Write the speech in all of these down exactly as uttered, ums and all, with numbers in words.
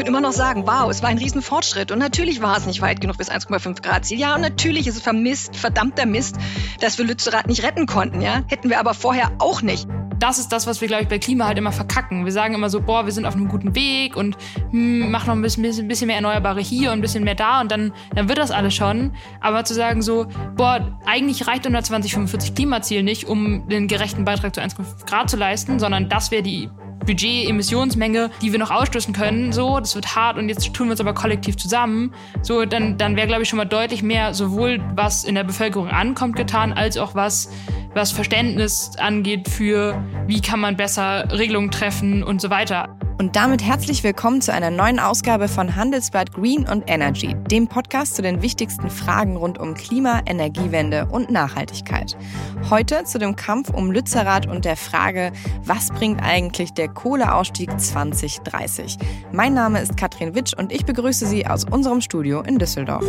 würde immer noch sagen, wow, es war ein Riesenfortschritt. Und natürlich war es nicht weit genug bis eins Komma fünf Grad Ziel. Ja, und natürlich ist es vermisst, verdammter Mist, dass wir Lützerath nicht retten konnten. Ja, hätten wir aber vorher auch nicht. Das ist das, was wir, glaube ich, bei Klima halt immer verkacken. Wir sagen immer so, boah, wir sind auf einem guten Weg und hm, machen noch ein bisschen, ein bisschen mehr Erneuerbare hier und ein bisschen mehr da und dann, dann wird das alles schon. Aber zu sagen so, boah, eigentlich reicht unser zwanzig fünfundvierzig Klimaziel nicht, um den gerechten Beitrag zu eins Komma fünf Grad zu leisten, sondern das wäre die Budget-Emissionsmenge, die wir noch ausstoßen können, so, das wird hart und jetzt tun wir uns aber kollektiv zusammen, so, dann, dann wäre, glaube ich, schon mal deutlich mehr sowohl was in der Bevölkerung ankommt getan, als auch was, was Verständnis angeht für, wie kann man besser Regelungen treffen und so weiter. Und damit herzlich willkommen zu einer neuen Ausgabe von Handelsblatt Green und Energy, dem Podcast zu den wichtigsten Fragen rund um Klima, Energiewende und Nachhaltigkeit. Heute zu dem Kampf um Lützerath und der Frage, was bringt eigentlich der Kohleausstieg zwanzig dreißig? Mein Name ist Katrin Witsch und ich begrüße Sie aus unserem Studio in Düsseldorf.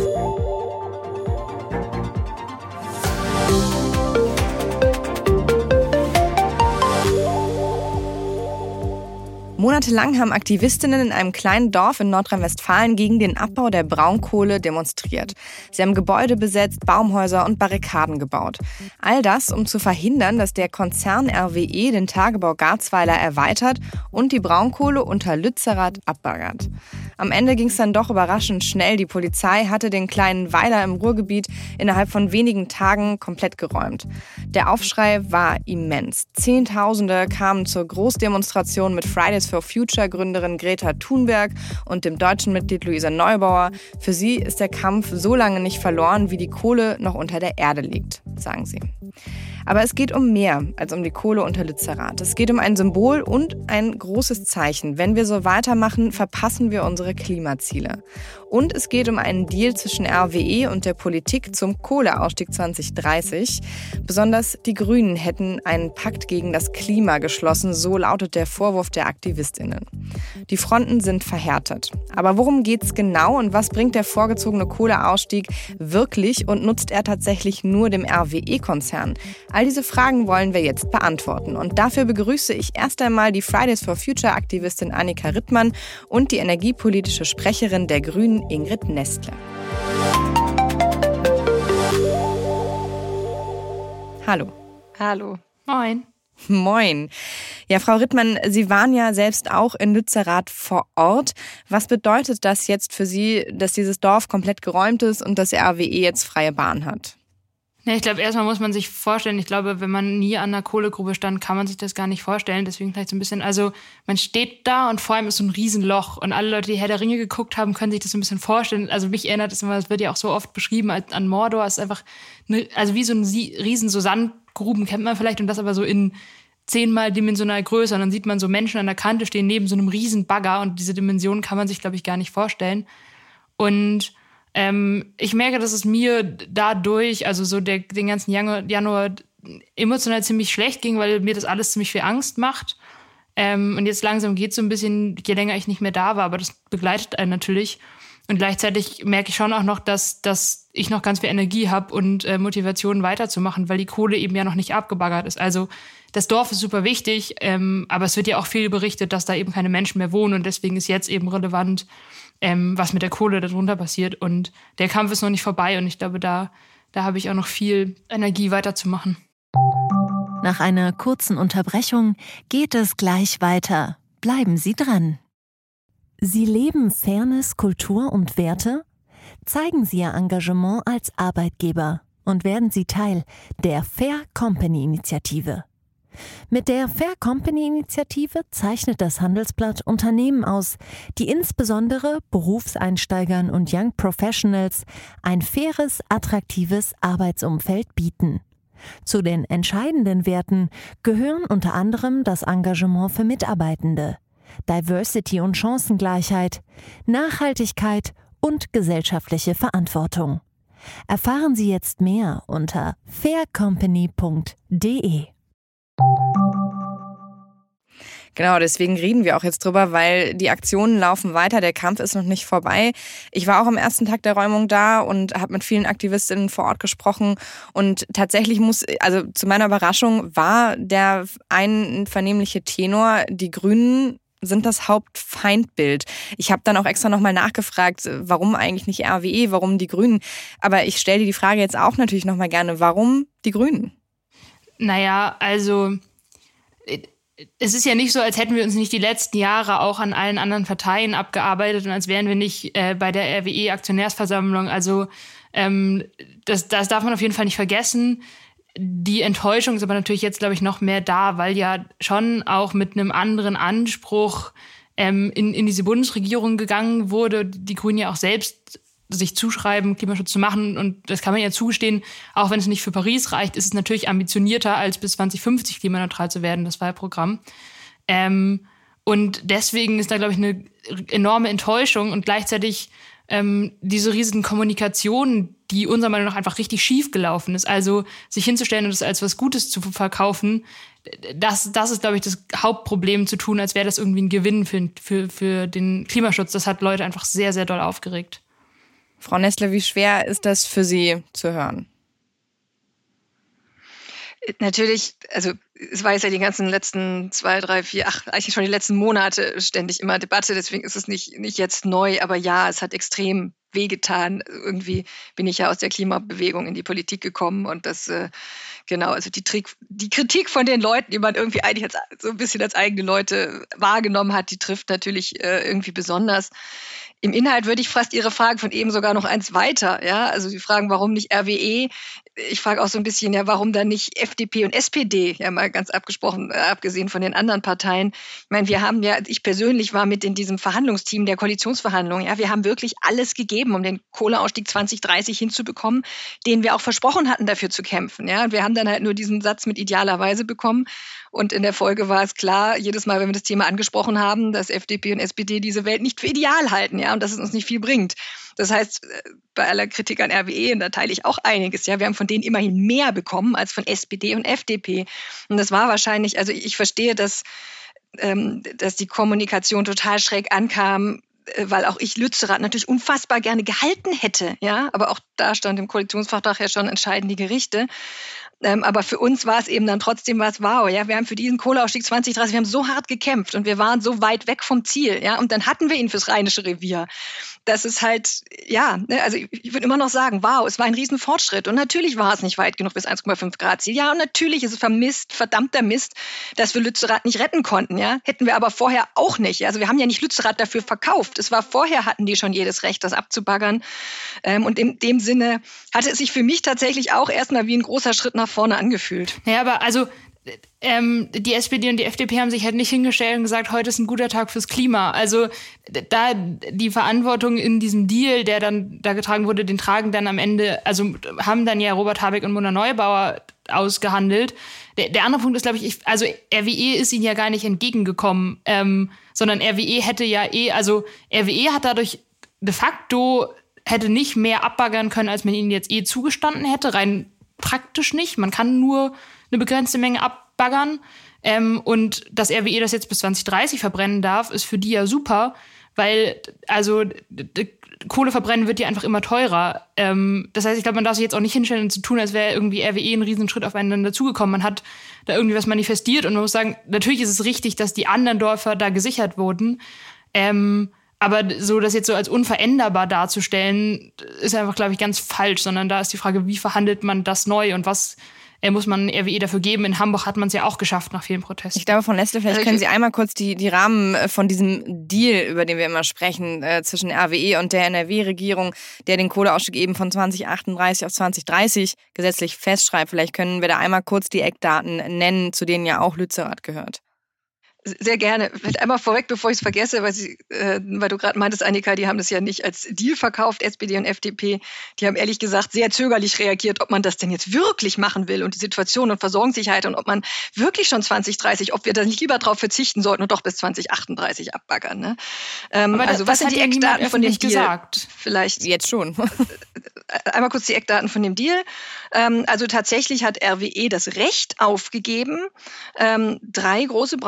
Monatelang haben Aktivistinnen in einem kleinen Dorf in Nordrhein-Westfalen gegen den Abbau der Braunkohle demonstriert. Sie haben Gebäude besetzt, Baumhäuser und Barrikaden gebaut. All das, um zu verhindern, dass der Konzern R W E den Tagebau Garzweiler erweitert und die Braunkohle unter Lützerath abbaggert. Am Ende ging es dann doch überraschend schnell. Die Polizei hatte den kleinen Weiler im Ruhrgebiet innerhalb von wenigen Tagen komplett geräumt. Der Aufschrei war immens. Zehntausende kamen zur Großdemonstration mit Fridays for Future-Gründerin Greta Thunberg und dem deutschen Mitglied Luisa Neubauer. Für sie ist der Kampf so lange nicht verloren, wie die Kohle noch unter der Erde liegt, sagen sie. Aber es geht um mehr als um die Kohle unter Lützerath. Es geht um ein Symbol und ein großes Zeichen. Wenn wir so weitermachen, verpassen wir unsere Klimaziele. Und es geht um einen Deal zwischen R W E und der Politik zum Kohleausstieg zwanzig dreißig. Besonders die Grünen hätten einen Pakt gegen das Klima geschlossen, so lautet der Vorwurf der AktivistInnen. Die Fronten sind verhärtet. Aber worum geht's genau und was bringt der vorgezogene Kohleausstieg wirklich und nutzt er tatsächlich nur dem R W E-Konzern? All diese Fragen wollen wir jetzt beantworten. Und dafür begrüße ich erst einmal die Fridays for Future-Aktivistin Annika Rittmann und die energiepolitische Sprecherin der Grünen Ingrid Nestle. Hallo. Hallo. Moin. Moin. Ja, Frau Rittmann, Sie waren ja selbst auch in Lützerath vor Ort. Was bedeutet das jetzt für Sie, dass dieses Dorf komplett geräumt ist und dass R W E jetzt freie Bahn hat? Ja, ich glaube, erstmal muss man sich vorstellen, ich glaube, wenn man nie an einer Kohlegrube stand, kann man sich das gar nicht vorstellen. Deswegen vielleicht so ein bisschen, also man steht da und vor allem ist so ein Riesenloch. Und alle Leute, die Herr der Ringe geguckt haben, können sich das so ein bisschen vorstellen. Also mich erinnert es immer, es wird ja auch so oft beschrieben als an Mordor. Es ist einfach, eine, also wie so ein riesen so Sandgruben kennt man vielleicht und das aber so in zehnmal dimensional größer. Und dann sieht man so Menschen an der Kante stehen neben so einem riesen Bagger und diese Dimensionen kann man sich, glaube ich, gar nicht vorstellen. Und Ähm, ich merke, dass es mir dadurch, also so der, den ganzen Januar, Januar emotional ziemlich schlecht ging, weil mir das alles ziemlich viel Angst macht. Ähm, und jetzt langsam geht es so ein bisschen, je länger ich nicht mehr da war, aber das begleitet einen natürlich. Und gleichzeitig merke ich schon auch noch, dass, dass ich noch ganz viel Energie habe und äh, Motivation weiterzumachen, weil die Kohle eben ja noch nicht abgebaggert ist. Also das Dorf ist super wichtig, ähm, aber es wird ja auch viel berichtet, dass da eben keine Menschen mehr wohnen und deswegen ist jetzt eben relevant, Ähm, was mit der Kohle darunter passiert. Und der Kampf ist noch nicht vorbei und ich glaube, da, da habe ich auch noch viel Energie weiterzumachen. Nach einer kurzen Unterbrechung geht es gleich weiter. Bleiben Sie dran. Sie leben Fairness, Kultur und Werte? Zeigen Sie Ihr Engagement als Arbeitgeber und werden Sie Teil der Fair Company Initiative. Mit der Fair Company Initiative zeichnet das Handelsblatt Unternehmen aus, die insbesondere Berufseinsteigern und Young Professionals ein faires, attraktives Arbeitsumfeld bieten. Zu den entscheidenden Werten gehören unter anderem das Engagement für Mitarbeitende, Diversity und Chancengleichheit, Nachhaltigkeit und gesellschaftliche Verantwortung. Erfahren Sie jetzt mehr unter fair company punkt de. Genau, deswegen reden wir auch jetzt drüber, weil die Aktionen laufen weiter, der Kampf ist noch nicht vorbei. Ich war auch am ersten Tag der Räumung da und habe mit vielen Aktivistinnen vor Ort gesprochen und tatsächlich muss, also zu meiner Überraschung war der einvernehmliche Tenor, die Grünen sind das Hauptfeindbild. Ich habe dann auch extra nochmal nachgefragt, warum eigentlich nicht R W E, warum die Grünen? Aber ich stelle dir die Frage jetzt auch natürlich nochmal gerne, warum die Grünen? Naja, also es ist ja nicht so, als hätten wir uns nicht die letzten Jahre auch an allen anderen Parteien abgearbeitet und als wären wir nicht äh, bei der R W E-Aktionärsversammlung. Also ähm, das, das darf man auf jeden Fall nicht vergessen. Die Enttäuschung ist aber natürlich jetzt, glaube ich, noch mehr da, weil ja schon auch mit einem anderen Anspruch ähm, in, in diese Bundesregierung gegangen wurde. Die Grünen ja auch selbst sich zuschreiben, Klimaschutz zu machen. Und das kann man ja zugestehen, auch wenn es nicht für Paris reicht, ist es natürlich ambitionierter, als bis zwanzig fünfzig klimaneutral zu werden, das Wahlprogramm. Ähm, und deswegen ist da, glaube ich, eine enorme Enttäuschung und gleichzeitig ähm, diese riesigen Kommunikation, die unserer Meinung nach einfach richtig schief gelaufen ist. Also sich hinzustellen und das als was Gutes zu verkaufen, das, das ist, glaube ich, das Hauptproblem, zu tun, als wäre das irgendwie ein Gewinn für, für, für den Klimaschutz. Das hat Leute einfach sehr, sehr doll aufgeregt. Frau Nestler, wie schwer ist das für Sie zu hören? Natürlich, also es war jetzt ja die ganzen letzten zwei, drei, vier, ach, eigentlich schon die letzten Monate ständig immer Debatte, deswegen ist es nicht, nicht jetzt neu, aber ja, es hat extrem wehgetan. Irgendwie bin ich ja aus der Klimabewegung in die Politik gekommen und das, äh, genau, also die, Trick, die Kritik von den Leuten, die man irgendwie eigentlich als, so ein bisschen als eigene Leute wahrgenommen hat, die trifft natürlich äh, irgendwie besonders. Im Inhalt würde ich fast Ihre Frage von eben sogar noch eins weiter, ja, also Sie fragen, warum nicht R W E? Ich frage auch so ein bisschen, ja, warum dann nicht F D P und S P D, ja, mal ganz abgesprochen, äh, abgesehen von den anderen Parteien. Ich meine, wir haben ja, ich persönlich war mit in diesem Verhandlungsteam der Koalitionsverhandlungen, ja, wir haben wirklich alles gegeben, um den Kohleausstieg zwanzig dreißig hinzubekommen, den wir auch versprochen hatten, dafür zu kämpfen, ja, und wir haben dann halt nur diesen Satz mit idealerweise bekommen. Und in der Folge war es klar, jedes Mal, wenn wir das Thema angesprochen haben, dass F D P und S P D diese Welt nicht für ideal halten, ja, und dass es uns nicht viel bringt. Das heißt, bei aller Kritik an R W E, und da teile ich auch einiges, ja, wir haben von denen immerhin mehr bekommen als von S P D und F D P. Und das war wahrscheinlich, also ich verstehe, dass, ähm, dass die Kommunikation total schräg ankam, weil auch ich Lützerath natürlich unfassbar gerne gehalten hätte, ja, aber auch da stand im Koalitionsvertrag ja schon entscheidend die Gerichte. Ähm, aber für uns war es eben dann trotzdem was, wow, ja, wir haben für diesen Kohleausstieg zwanzig dreißig, wir haben so hart gekämpft und wir waren so weit weg vom Ziel, ja, und dann hatten wir ihn fürs Rheinische Revier. Das ist halt, ja, ne, also ich, ich würde immer noch sagen, wow, es war ein Riesenfortschritt und natürlich war es nicht weit genug bis eins Komma fünf Grad Ziel, ja, und natürlich ist es vermisst, verdammter Mist, dass wir Lützerath nicht retten konnten, ja, hätten wir aber vorher auch nicht, also wir haben ja nicht Lützerath dafür verkauft, es war vorher, hatten die schon jedes Recht, das abzubaggern, ähm, und in dem Sinne hatte es sich für mich tatsächlich auch erstmal wie ein großer Schritt nach vorne angefühlt. Ja, aber also ähm, die S P D und die F D P haben sich halt nicht hingestellt und gesagt, heute ist ein guter Tag fürs Klima. Also da die Verantwortung in diesem Deal, der dann da getragen wurde, den tragen dann am Ende, also haben dann ja Robert Habeck und Mona Neubauer ausgehandelt. Der, der andere Punkt ist, glaube ich, ich, also R W E ist ihnen ja gar nicht entgegengekommen, ähm, sondern R W E hätte ja eh, also R W E hat dadurch de facto hätte nicht mehr abbaggern können, als man ihnen jetzt eh zugestanden hätte, rein praktisch nicht. Man kann nur eine begrenzte Menge abbaggern. Ähm, und dass R W E das jetzt bis zwanzig dreißig verbrennen darf, ist für die ja super, weil also Kohle verbrennen wird ja einfach immer teurer. Ähm, das heißt, ich glaube, man darf sich jetzt auch nicht hinstellen und zu tun, als wäre irgendwie R W E ein Riesenschritt aufeinander dazugekommen. Man hat da irgendwie was manifestiert und man muss sagen, natürlich ist es richtig, dass die anderen Dörfer da gesichert wurden. Ähm, Aber so das jetzt so als unveränderbar darzustellen, ist einfach, glaube ich, ganz falsch. Sondern da ist die Frage, wie verhandelt man das neu und was äh, muss man R W E dafür geben? In Hamburg hat man es ja auch geschafft nach vielen Protesten. Ich glaube, Frau Nestler, vielleicht können Sie einmal kurz die, die Rahmen von diesem Deal, über den wir immer sprechen, äh, zwischen R W E und der N R W-Regierung, der den Kohleausstieg eben von zwanzig achtunddreißig auf zwanzig dreißig gesetzlich festschreibt. Vielleicht können wir da einmal kurz die Eckdaten nennen, zu denen ja auch Lützerath gehört. Sehr gerne. Vielleicht einmal vorweg, bevor ich es vergesse, weil, Sie, äh, weil du gerade meintest, Annika, die haben das ja nicht als Deal verkauft, S P D und F D P. Die haben ehrlich gesagt sehr zögerlich reagiert, ob man das denn jetzt wirklich machen will und die Situation und Versorgungssicherheit und ob man wirklich schon zwanzig dreißig, ob wir da nicht lieber drauf verzichten sollten und doch bis zwanzig achtunddreißig abbaggern. Ne? Ähm, Aber also was sind die Eckdaten von dem Deal? Gesagt. Vielleicht jetzt schon. Einmal kurz die Eckdaten von dem Deal. Ähm, also tatsächlich hat R W E das Recht aufgegeben, ähm, drei große Braunkohlekraftwerke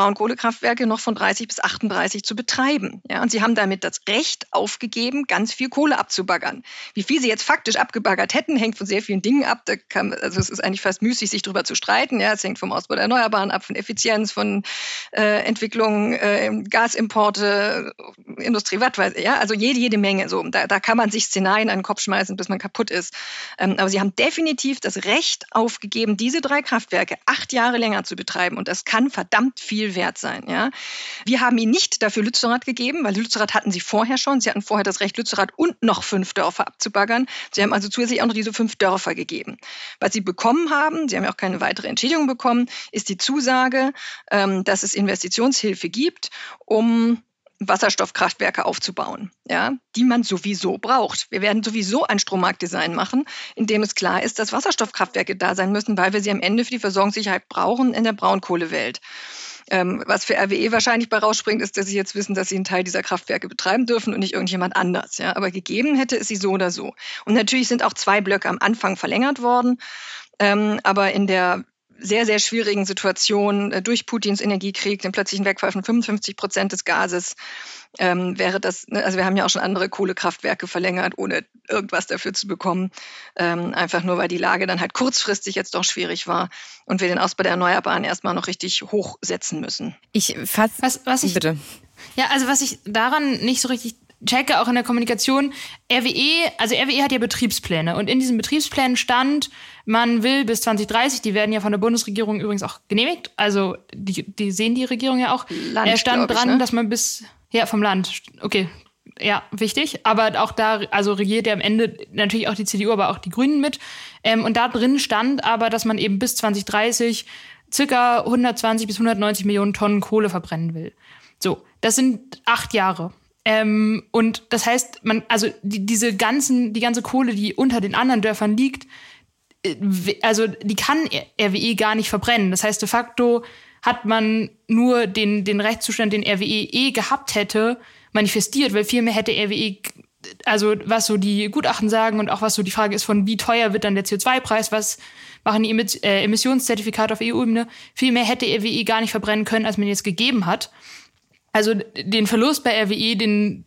Kohlekraftwerke noch von dreißig bis achtunddreißig zu betreiben. Ja, und sie haben damit das Recht aufgegeben, ganz viel Kohle abzubaggern. Wie viel sie jetzt faktisch abgebaggert hätten, hängt von sehr vielen Dingen ab. Da kann, also es ist eigentlich fast müßig, sich darüber zu streiten. Ja, es hängt vom Ausbau der Erneuerbaren ab, von Effizienz, von äh, Entwicklung, äh, Gasimporte, Industrie, was weiß ich. Ja, also jede, jede Menge. So, da, da kann man sich Szenarien an den Kopf schmeißen, bis man kaputt ist. Ähm, aber sie haben definitiv das Recht aufgegeben, diese drei Kraftwerke acht Jahre länger zu betreiben. Und das kann verdammt viel wert sein. Ja. Wir haben ihnen nicht dafür Lützerath gegeben, weil Lützerath hatten sie vorher schon. Sie hatten vorher das Recht, Lützerath und noch fünf Dörfer abzubaggern. Sie haben also zusätzlich auch noch diese fünf Dörfer gegeben. Was sie bekommen haben, sie haben ja auch keine weitere Entschädigung bekommen, ist die Zusage, ähm, dass es Investitionshilfe gibt, um Wasserstoffkraftwerke aufzubauen, ja, die man sowieso braucht. Wir werden sowieso ein Strommarktdesign machen, in dem es klar ist, dass Wasserstoffkraftwerke da sein müssen, weil wir sie am Ende für die Versorgungssicherheit brauchen in der Braunkohlewelt. Ähm, was für R W E wahrscheinlich bei rausspringt, ist, dass sie jetzt wissen, dass sie einen Teil dieser Kraftwerke betreiben dürfen und nicht irgendjemand anders. Ja? Aber gegeben hätte es sie so oder so. Und natürlich sind auch zwei Blöcke am Anfang verlängert worden, ähm, aber in der sehr, sehr schwierigen Situation äh, durch Putins Energiekrieg, den plötzlichen Wegfall von fünfundfünfzig Prozent des Gases, ähm, wäre das, ne, also wir haben ja auch schon andere Kohlekraftwerke verlängert, ohne irgendwas dafür zu bekommen, ähm, einfach nur, weil die Lage dann halt kurzfristig jetzt doch schwierig war und wir den Ausbau der Erneuerbaren erstmal noch richtig hochsetzen müssen. Ich fass, was, was ich, bitte. Ja, also was ich daran nicht so richtig checke, auch in der Kommunikation, R W E, also R W E hat ja Betriebspläne und in diesen Betriebsplänen stand, man will bis zwanzig dreißig, die werden ja von der Bundesregierung übrigens auch genehmigt, also die, die sehen die Regierung ja auch, Land, er stand ich, dran, ne? dass man bis, ja vom Land, okay, ja, wichtig, aber auch da, also regiert ja am Ende natürlich auch die C D U, aber auch die Grünen mit, ähm, und da drin stand aber, dass man eben bis zwanzig dreißig circa hundertzwanzig bis hundertneunzig Millionen Tonnen Kohle verbrennen will. So, das sind acht Jahre. Ähm, und das heißt, man, also die, diese ganzen, die ganze Kohle, die unter den anderen Dörfern liegt, äh, also die kann R W E gar nicht verbrennen. Das heißt, de facto hat man nur den, den Rechtszustand, den R W E eh gehabt hätte, manifestiert, weil viel mehr hätte R W E, also was so die Gutachten sagen und auch was so die Frage ist von, wie teuer wird dann der C O zwei Preis, was machen die Emissionszertifikate auf E U-Ebene, viel mehr hätte R W E gar nicht verbrennen können, als man jetzt gegeben hat. Also den Verlust bei R W E, den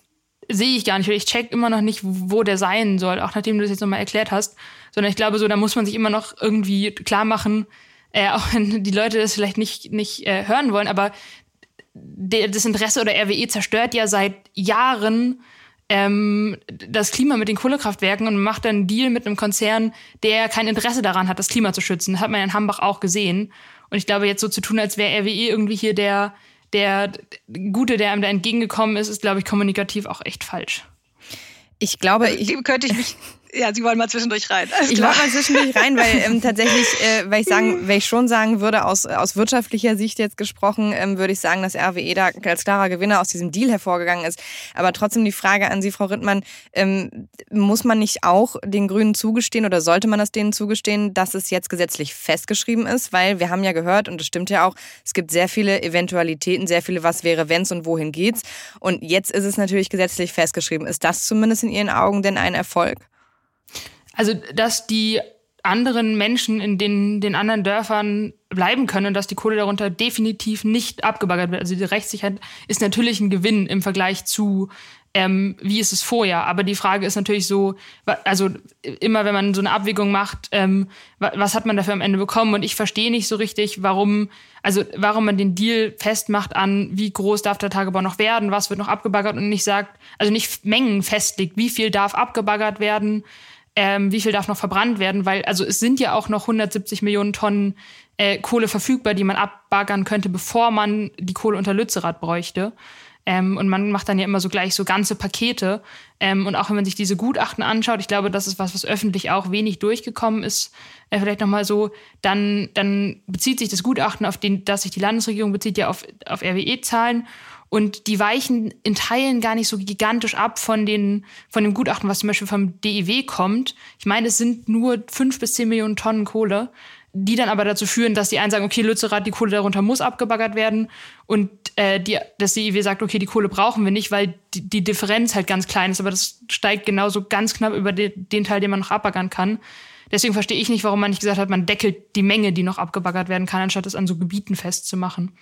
sehe ich gar nicht. Ich check immer noch nicht, wo der sein soll, auch nachdem du das jetzt nochmal erklärt hast. Sondern ich glaube, so da muss man sich immer noch irgendwie klar machen, äh, auch wenn die Leute das vielleicht nicht, nicht äh, hören wollen, aber der, das Interesse oder R W E zerstört ja seit Jahren ähm, das Klima mit den Kohlekraftwerken und macht dann einen Deal mit einem Konzern, der kein Interesse daran hat, das Klima zu schützen. Das hat man in Hambach auch gesehen. Und ich glaube, jetzt so zu tun, als wäre R W E irgendwie hier der Der Gute, der einem da entgegengekommen ist, ist, glaube ich, kommunikativ auch echt falsch. Ich glaube, ich könnte ich mich. Ja, Sie wollen mal zwischendurch rein. Alles ich klar. wollte mal zwischendurch rein, weil ähm, tatsächlich, äh, weil ich sagen, weil ich schon sagen würde, aus aus wirtschaftlicher Sicht jetzt gesprochen, ähm, würde ich sagen, dass R W E da als klarer Gewinner aus diesem Deal hervorgegangen ist. Aber trotzdem die Frage an Sie, Frau Rittmann, ähm, muss man nicht auch den Grünen zugestehen oder sollte man das denen zugestehen, dass es jetzt gesetzlich festgeschrieben ist? Weil wir haben ja gehört, und das stimmt ja auch, es gibt sehr viele Eventualitäten, sehr viele was wäre, wenn's und wohin geht's. Und jetzt ist es natürlich gesetzlich festgeschrieben. Ist das zumindest in Ihren Augen denn ein Erfolg? Also, dass die anderen Menschen in den, den anderen Dörfern bleiben können und dass die Kohle darunter definitiv nicht abgebaggert wird. Also die Rechtssicherheit ist natürlich ein Gewinn im Vergleich zu, ähm, wie ist es vorher. Aber die Frage ist natürlich so, also immer wenn man so eine Abwägung macht, ähm, was hat man dafür am Ende bekommen? Und ich verstehe nicht so richtig, warum, also warum man den Deal festmacht an, wie groß darf der Tagebau noch werden, was wird noch abgebaggert und nicht sagt, also nicht Mengen festlegt, wie viel darf abgebaggert werden, Ähm, wie viel darf noch verbrannt werden, weil also es sind ja auch noch hundertsiebzig Millionen Tonnen äh, Kohle verfügbar, die man abbaggern könnte, bevor man die Kohle unter Lützerath bräuchte. Ähm, und man macht dann ja immer so gleich so ganze Pakete. Ähm, und auch wenn man sich diese Gutachten anschaut, ich glaube, das ist was, was öffentlich auch wenig durchgekommen ist, äh, vielleicht nochmal so, dann, dann bezieht sich das Gutachten, auf den, das sich die Landesregierung bezieht, ja auf, auf R W E-Zahlen. Und die weichen in Teilen gar nicht so gigantisch ab von den, von dem Gutachten, was zum Beispiel vom D E W kommt. Ich meine, es sind nur fünf bis zehn Millionen Tonnen Kohle, die dann aber dazu führen, dass die einen sagen, okay, Lützerath, die Kohle darunter muss abgebaggert werden. Und äh, die, das D E W sagt, okay, die Kohle brauchen wir nicht, weil die, die Differenz halt ganz klein ist. Aber das steigt genauso ganz knapp über de, den Teil, den man noch abbaggern kann. Deswegen verstehe ich nicht, warum man nicht gesagt hat, man deckelt die Menge, die noch abgebaggert werden kann, anstatt es an so Gebieten festzumachen.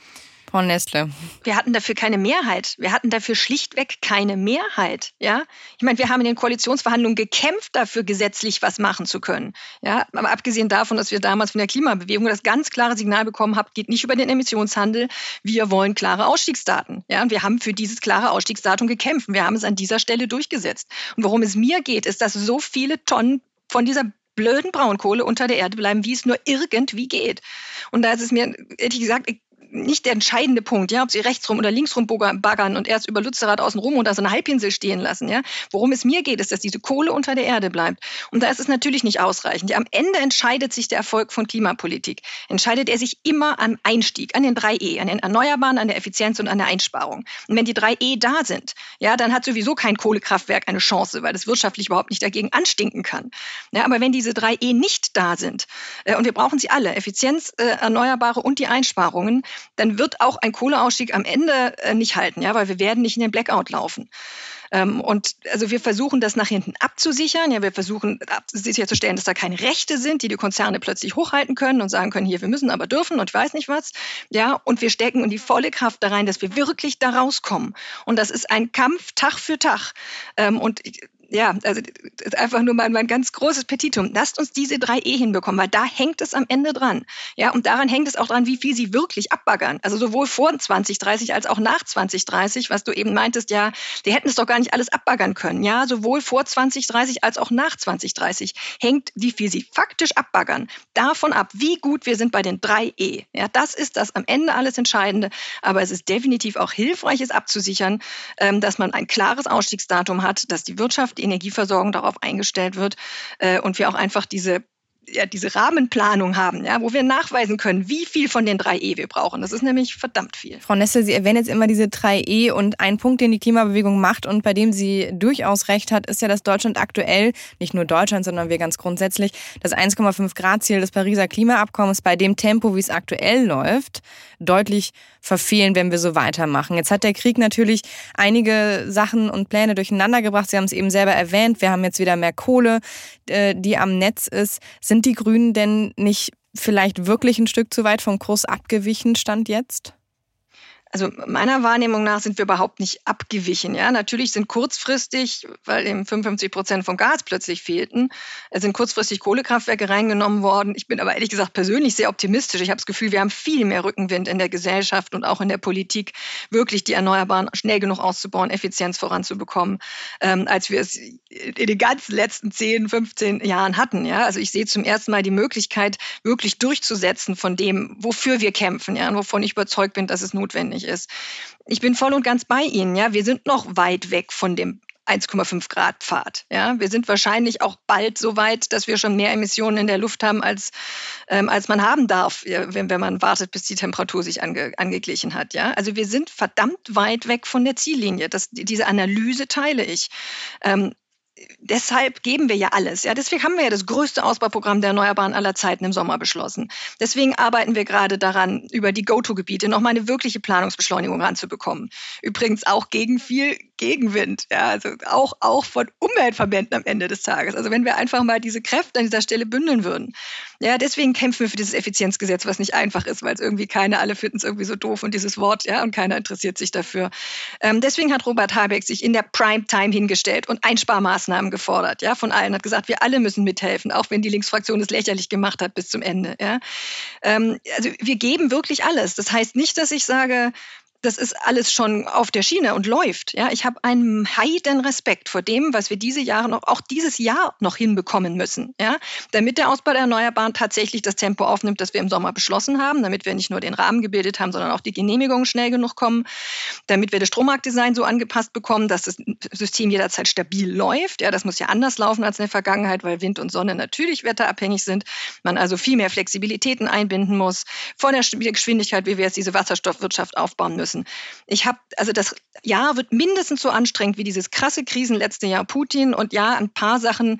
Frau Nestle. Wir hatten dafür keine Mehrheit. Wir hatten dafür schlichtweg keine Mehrheit. Ja? Ich meine, wir haben in den Koalitionsverhandlungen gekämpft, dafür gesetzlich was machen zu können. Ja? Aber abgesehen davon, dass wir damals von der Klimabewegung das ganz klare Signal bekommen haben, geht nicht über den Emissionshandel. Wir wollen klare Ausstiegsdaten. Ja? Und wir haben für dieses klare Ausstiegsdatum gekämpft. Wir haben es an dieser Stelle durchgesetzt. Und worum es mir geht, ist, dass so viele Tonnen von dieser blöden Braunkohle unter der Erde bleiben, wie es nur irgendwie geht. Und da ist es mir, ehrlich gesagt, nicht der entscheidende Punkt, ja, ob sie rechts rum oder links rum baggern und erst über Lützerath außen rum oder so eine Halbinsel stehen lassen. Ja. Worum es mir geht, ist, dass diese Kohle unter der Erde bleibt. Und da ist es natürlich nicht ausreichend. Ja, am Ende entscheidet sich der Erfolg von Klimapolitik. Entscheidet er sich immer am Einstieg, an den drei E, an den Erneuerbaren, an der Effizienz und an der Einsparung. Und wenn die drei E da sind, ja, dann hat sowieso kein Kohlekraftwerk eine Chance, weil es wirtschaftlich überhaupt nicht dagegen anstinken kann. Ja, aber wenn diese drei E nicht da sind, äh, und wir brauchen sie alle, Effizienz, äh, Erneuerbare und die Einsparungen, dann wird auch ein Kohleausstieg am Ende äh, nicht halten, ja, weil wir werden nicht in den Blackout laufen. Ähm, und also wir versuchen das nach hinten abzusichern. Ja, wir versuchen ab, sicherzustellen, dass da keine Rechte sind, die die Konzerne plötzlich hochhalten können und sagen können, hier, wir müssen aber dürfen und ich weiß nicht was. Ja, und wir stecken in die volle Kraft da rein, dass wir wirklich da rauskommen. Und das ist ein Kampf Tag für Tag. Ähm, und ich, Ja, also das ist einfach nur mein, mein ganz großes Petitum. Lasst uns diese drei E hinbekommen, weil da hängt es am Ende dran. Ja, und daran hängt es auch dran, wie viel sie wirklich abbaggern. Also sowohl vor zwanzig dreißig als auch nach zwanzig dreißig, was du eben meintest, ja, die hätten es doch gar nicht alles abbaggern können. Ja, sowohl vor zwanzig dreißig als auch nach zwanzig dreißig hängt, wie viel sie faktisch abbaggern, davon ab, wie gut wir sind bei den drei E. Ja, das ist das am Ende alles Entscheidende. Aber es ist definitiv auch hilfreich, es abzusichern, dass man ein klares Ausstiegsdatum hat, dass die Wirtschaft, die Energieversorgung darauf eingestellt wird äh, und wir auch einfach diese ja, diese Rahmenplanung haben, ja, wo wir nachweisen können, wie viel von den drei E wir brauchen. Das ist nämlich verdammt viel. Frau Nestle, Sie erwähnen jetzt immer diese drei E und ein Punkt, den die Klimabewegung macht und bei dem sie durchaus recht hat, ist ja, dass Deutschland aktuell, nicht nur Deutschland, sondern wir ganz grundsätzlich, das eins Komma fünf Grad Ziel des Pariser Klimaabkommens bei dem Tempo, wie es aktuell läuft, deutlich verfehlen, wenn wir so weitermachen. Jetzt hat der Krieg natürlich einige Sachen und Pläne durcheinander gebracht. Sie haben es eben selber erwähnt. Wir haben jetzt wieder mehr Kohle, die am Netz ist. Sind die Grünen denn nicht vielleicht wirklich ein Stück zu weit vom Kurs abgewichen, Stand jetzt? Also meiner Wahrnehmung nach sind wir überhaupt nicht abgewichen. Ja, natürlich sind kurzfristig, weil eben fünfundfünfzig Prozent vom Gas plötzlich fehlten, sind kurzfristig Kohlekraftwerke reingenommen worden. Ich bin aber ehrlich gesagt persönlich sehr optimistisch. Ich habe das Gefühl, wir haben viel mehr Rückenwind in der Gesellschaft und auch in der Politik, wirklich die Erneuerbaren schnell genug auszubauen, Effizienz voranzubekommen, ähm, als wir es in den ganzen letzten zehn, fünfzehn Jahren hatten. Ja, also ich sehe zum ersten Mal die Möglichkeit, wirklich durchzusetzen von dem, wofür wir kämpfen, ja, und wovon ich überzeugt bin, dass es notwendig ist. Ich bin voll und ganz bei Ihnen. Ja, wir sind noch weit weg von dem eins Komma fünf Grad Pfad. Ja, wir sind wahrscheinlich auch bald so weit, dass wir schon mehr Emissionen in der Luft haben, als, ähm, als man haben darf, ja, wenn, wenn man wartet, bis die Temperatur sich ange, angeglichen hat. Ja, also wir sind verdammt weit weg von der Ziellinie. Das, diese Analyse teile ich. Ähm, Deshalb geben wir ja alles. Ja, deswegen haben wir ja das größte Ausbauprogramm der Erneuerbaren aller Zeiten im Sommer beschlossen. Deswegen arbeiten wir gerade daran, über die Go-To-Gebiete nochmal eine wirkliche Planungsbeschleunigung ranzubekommen. Übrigens auch gegen viel Gegenwind. Ja, also auch, auch von Umweltverbänden am Ende des Tages. Also wenn wir einfach mal diese Kräfte an dieser Stelle bündeln würden. Ja, deswegen kämpfen wir für dieses Effizienzgesetz, was nicht einfach ist, weil es irgendwie keine, alle finden es irgendwie so doof und dieses Wort, ja, und keiner interessiert sich dafür. Ähm, deswegen hat Robert Habeck sich in der Primetime hingestellt und Einsparmaßnahmen gefordert, ja, von allen, hat gesagt, wir alle müssen mithelfen, auch wenn die Linksfraktion es lächerlich gemacht hat bis zum Ende, ja. Ähm, also wir geben wirklich alles. Das heißt nicht, dass ich sage, das ist alles schon auf der Schiene und läuft. Ja, ich habe einen heiden Respekt vor dem, was wir diese Jahre noch, auch dieses Jahr noch hinbekommen müssen. Ja, damit der Ausbau der Erneuerbaren tatsächlich das Tempo aufnimmt, das wir im Sommer beschlossen haben, damit wir nicht nur den Rahmen gebildet haben, sondern auch die Genehmigungen schnell genug kommen, damit wir das Strommarktdesign so angepasst bekommen, dass das System jederzeit stabil läuft. Ja, das muss ja anders laufen als in der Vergangenheit, weil Wind und Sonne natürlich wetterabhängig sind. Man also viel mehr Flexibilitäten einbinden muss, von der Geschwindigkeit, wie wir jetzt diese Wasserstoffwirtschaft aufbauen müssen. Ich habe, also das Jahr wird mindestens so anstrengend wie dieses krasse Krisen letzte Jahr Putin und ja, ein paar Sachen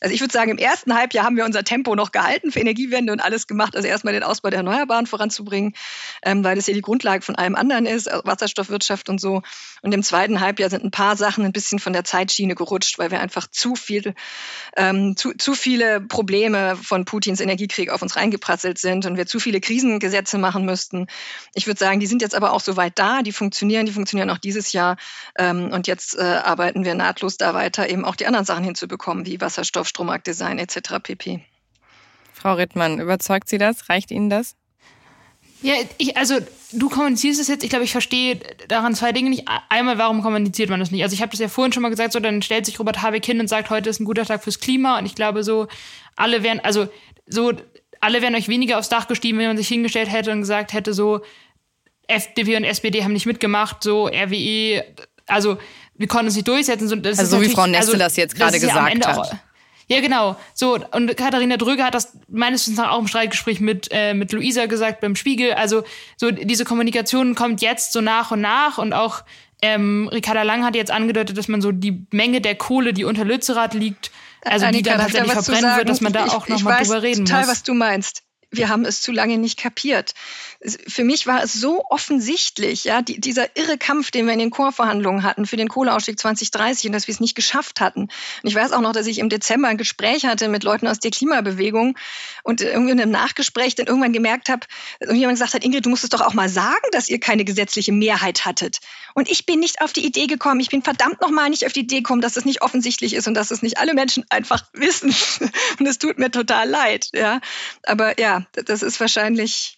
Also ich würde sagen, im ersten Halbjahr haben wir unser Tempo noch gehalten für Energiewende und alles gemacht, also erstmal den Ausbau der Erneuerbaren voranzubringen, ähm, weil das ja die Grundlage von allem anderen ist, also Wasserstoffwirtschaft und so. Und im zweiten Halbjahr sind ein paar Sachen ein bisschen von der Zeitschiene gerutscht, weil wir einfach zu viel, ähm, zu, zu viele Probleme von Putins Energiekrieg auf uns reingeprasselt sind und wir zu viele Krisengesetze machen müssten. Ich würde sagen, die sind jetzt aber auch soweit da, die funktionieren, die funktionieren auch dieses Jahr. Ähm, und jetzt äh, arbeiten wir nahtlos da weiter, eben auch die anderen Sachen hinzubekommen, wie Wasserstoff, Strommarktdesign et cetera pp. Frau Rittmann, überzeugt Sie das? Reicht Ihnen das? Ja, ich, also du kommunizierst es jetzt, ich glaube, ich verstehe daran zwei Dinge nicht. Einmal, warum kommuniziert man das nicht? Also ich habe das ja vorhin schon mal gesagt, so dann stellt sich Robert Habeck hin und sagt, heute ist ein guter Tag fürs Klima und ich glaube so, alle wären, also so, alle wären euch weniger aufs Dach gestiegen, wenn man sich hingestellt hätte und gesagt hätte so, F D P und S P D haben nicht mitgemacht, so R W E, also wir konnten es nicht durchsetzen. So, das also ist so wie Frau Neste also, das jetzt gerade gesagt ja hat. Auch, ja, genau. So, und Katharina Dröge hat das meines Wissens nach auch im Streitgespräch mit, äh, mit Luisa gesagt beim Spiegel. Also so diese Kommunikation kommt jetzt so nach und nach und auch ähm, Ricarda Lang hat jetzt angedeutet, dass man so die Menge der Kohle, die unter Lützerath liegt, also Annika, die dann tatsächlich da verbrennen wird, dass man da ich, auch nochmal drüber reden muss. Ich weiß total, muss. was du meinst. Wir haben es zu lange nicht kapiert. Für mich war es so offensichtlich, ja, die, dieser irre Kampf, den wir in den Chorverhandlungen hatten für den Kohleausstieg zwanzig dreißig und dass wir es nicht geschafft hatten. Und ich weiß auch noch, dass ich im Dezember ein Gespräch hatte mit Leuten aus der Klimabewegung und irgendwie in einem Nachgespräch dann irgendwann gemerkt habe, irgendjemand gesagt hat, Ingrid, du musst es doch auch mal sagen, dass ihr keine gesetzliche Mehrheit hattet. Und ich bin nicht auf die Idee gekommen, ich bin verdammt nochmal nicht auf die Idee gekommen, dass das nicht offensichtlich ist und dass es nicht alle Menschen einfach wissen. Und es tut mir total leid, ja. Aber ja, das ist wahrscheinlich,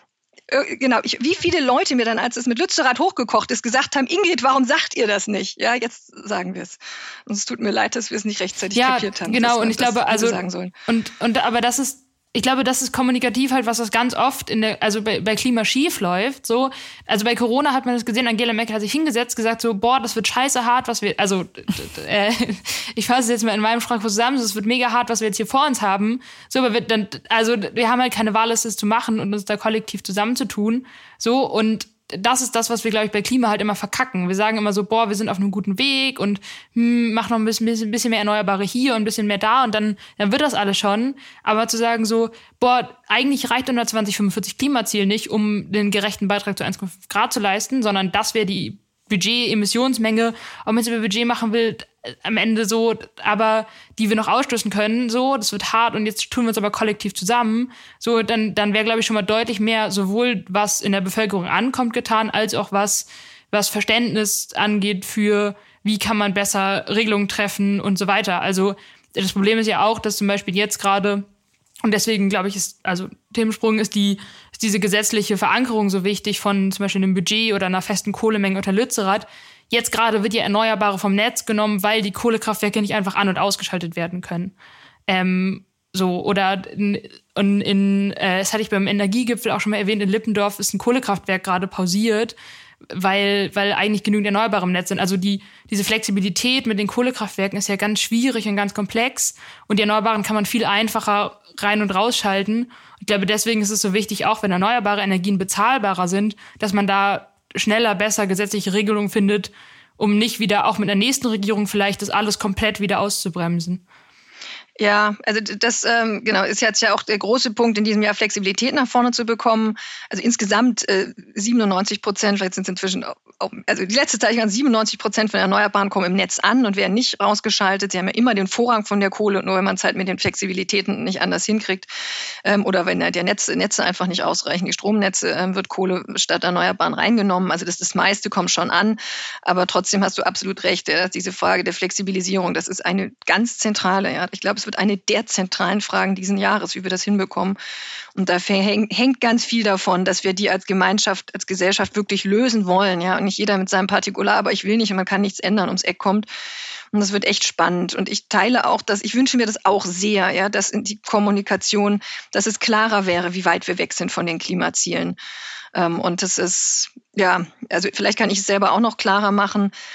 genau, ich, wie viele Leute mir dann, als es mit Lützerath hochgekocht ist, gesagt haben, Ingrid, warum sagt ihr das nicht? Ja, jetzt sagen wir es. Und es tut mir leid, dass wir es nicht rechtzeitig ja, kapiert haben. Genau, und ich das, glaube, also, sagen sollen. Und, und, aber das ist, ich glaube, das ist kommunikativ halt, was das ganz oft in der, also bei, bei Klima schief läuft, so. Also bei Corona hat man das gesehen, Angela Merkel hat sich hingesetzt, gesagt so, boah, das wird scheiße hart, was wir, also, äh, ich fasse es jetzt mal in meinem Sprachkurs zusammen, so, es wird mega hart, was wir jetzt hier vor uns haben. So, aber wir dann, also, wir haben halt keine Wahl, es zu machen und uns da kollektiv zusammenzutun. So, und das ist das, was wir, glaube ich, bei Klima halt immer verkacken. Wir sagen immer so, boah, wir sind auf einem guten Weg und hm, mach noch ein bisschen, ein bisschen mehr Erneuerbare hier und ein bisschen mehr da und dann, dann wird das alles schon. Aber zu sagen so, boah, eigentlich reicht unser zwanzig fünfundvierzig Klimaziel nicht, um den gerechten Beitrag zu eins Komma fünf Grad zu leisten, sondern das wäre die Budget-Emissionsmenge, ob man es über Budget machen will, am Ende so, aber die wir noch ausstoßen können, so, das wird hart und jetzt tun wir uns aber kollektiv zusammen, so, dann, dann wäre, glaube ich, schon mal deutlich mehr sowohl was in der Bevölkerung ankommt getan, als auch was, was Verständnis angeht für, wie kann man besser Regelungen treffen und so weiter. Also, das Problem ist ja auch, dass zum Beispiel jetzt gerade, und deswegen, glaube ich, ist, also, Themensprung ist die, ist diese gesetzliche Verankerung so wichtig von zum Beispiel einem Budget oder einer festen Kohlemenge unter Lützerath. Jetzt gerade wird ja Erneuerbare vom Netz genommen, weil die Kohlekraftwerke nicht einfach an- und ausgeschaltet werden können. Ähm, so, oder in, in, in äh, das hatte ich beim Energiegipfel auch schon mal erwähnt, in Lippendorf ist ein Kohlekraftwerk gerade pausiert, weil, weil eigentlich genügend Erneuerbare im Netz sind. Also die, diese Flexibilität mit den Kohlekraftwerken ist ja ganz schwierig und ganz komplex und die Erneuerbaren kann man viel einfacher rein- und rausschalten. Ich glaube, deswegen ist es so wichtig, auch wenn erneuerbare Energien bezahlbarer sind, dass man da schneller, besser gesetzliche Regelungen findet, um nicht wieder auch mit der nächsten Regierung vielleicht das alles komplett wieder auszubremsen. Ja, also das ähm, genau ist jetzt ja auch der große Punkt in diesem Jahr, Flexibilität nach vorne zu bekommen. Also insgesamt äh, siebenundneunzig Prozent, vielleicht sind es inzwischen auch, also die letzte Zeit waren siebenundneunzig Prozent von Erneuerbaren kommen im Netz an und werden nicht rausgeschaltet. Sie haben ja immer den Vorrang von der Kohle, nur wenn man es halt mit den Flexibilitäten nicht anders hinkriegt ähm, oder wenn der Netze, Netze einfach nicht ausreichen, die Stromnetze, ähm, wird Kohle statt Erneuerbaren reingenommen. Also das, das meiste kommt schon an, aber trotzdem hast du absolut recht. Ja, diese Frage der Flexibilisierung, das ist eine ganz zentrale. Ja, ich glaube, es wird eine der zentralen Fragen diesen Jahres, wie wir das hinbekommen. Und da hängt ganz viel davon, dass wir die als Gemeinschaft, als Gesellschaft wirklich lösen wollen. Ja, und nicht jeder mit seinem Partikular, aber ich will nicht und man kann nichts ändern, ums Eck kommt. Und das wird echt spannend. Und ich teile auch das, ich wünsche mir das auch sehr, ja, dass in die Kommunikation, dass es klarer wäre, wie weit wir weg sind von den Klimazielen. Und das ist, ja, also vielleicht kann ich es selber auch noch klarer machen.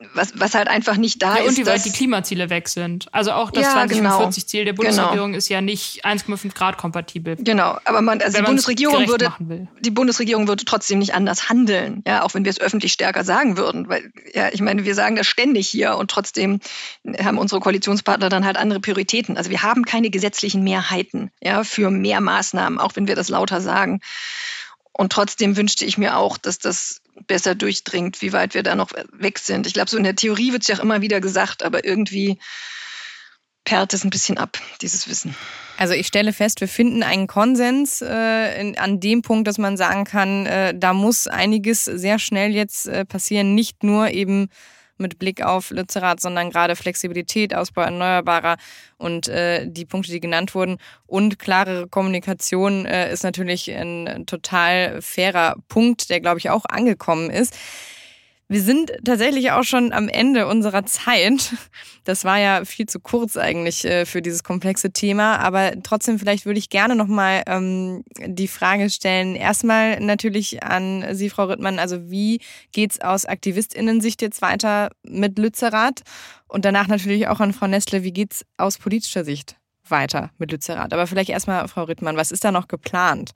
was, was halt einfach nicht da ja, ist. Und wie dass, weit die Klimaziele weg sind. Also auch das ja, zwanzig fünfundvierzig Ziel genau, der Bundesregierung genau. ist ja nicht eins Komma fünf Grad kompatibel. Genau, aber man, also die Bundesregierung würde, die Bundesregierung würde trotzdem nicht anders handeln, ja, auch wenn wir es öffentlich stärker sagen würden, weil, ja, ich meine, wir sagen das ständig hier und trotzdem haben unsere Koalitionspartner dann halt andere Prioritäten. Also wir haben keine gesetzlichen Mehrheiten, ja, für mehr Maßnahmen, auch wenn wir das lauter sagen. Und trotzdem wünschte ich mir auch, dass das besser durchdringt, wie weit wir da noch weg sind. Ich glaube, so in der Theorie wird es ja auch immer wieder gesagt, aber irgendwie perlt es ein bisschen ab, dieses Wissen. Also ich stelle fest, wir finden einen Konsens äh, in, an dem Punkt, dass man sagen kann, äh, da muss einiges sehr schnell jetzt äh, passieren, nicht nur eben mit Blick auf Lützerath, sondern gerade Flexibilität, Ausbau erneuerbarer und äh, die Punkte, die genannt wurden. Und klarere Kommunikation äh, ist natürlich ein total fairer Punkt, der, glaube ich, auch angekommen ist. Wir sind tatsächlich auch schon am Ende unserer Zeit. Das war ja viel zu kurz eigentlich äh, für dieses komplexe Thema. Aber trotzdem, vielleicht würde ich gerne nochmal ähm, die Frage stellen. Erstmal natürlich an Sie, Frau Rittmann. Also wie geht's aus AktivistInnen-Sicht jetzt weiter mit Lützerath? Und danach natürlich auch an Frau Nessle. Wie geht's aus politischer Sicht weiter mit Lützerath? Aber vielleicht erstmal, Frau Rittmann, was ist da noch geplant?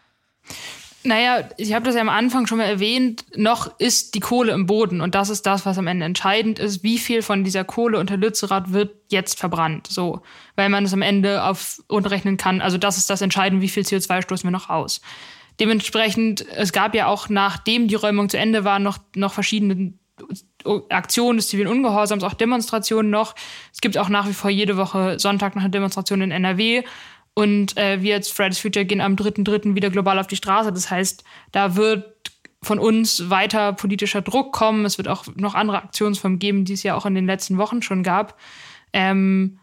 Naja, ich habe das ja am Anfang schon mal erwähnt, noch ist die Kohle im Boden und das ist das, was am Ende entscheidend ist, wie viel von dieser Kohle unter Lützerath wird jetzt verbrannt, so, weil man es am Ende auf umrechnen kann, also das ist das Entscheidende, wie viel C O zwei stoßen wir noch aus. Dementsprechend, es gab ja auch, nachdem die Räumung zu Ende war, noch, noch verschiedene Aktionen des zivilen Ungehorsams, auch Demonstrationen noch. Es gibt auch nach wie vor jede Woche Sonntag noch eine Demonstration in N R W. Und äh, wir als Fridays for Future gehen am dritten dritten wieder global auf die Straße. Das heißt, da wird von uns weiter politischer Druck kommen. Es wird auch noch andere Aktionsformen geben, die es ja auch in den letzten Wochen schon gab, ähm,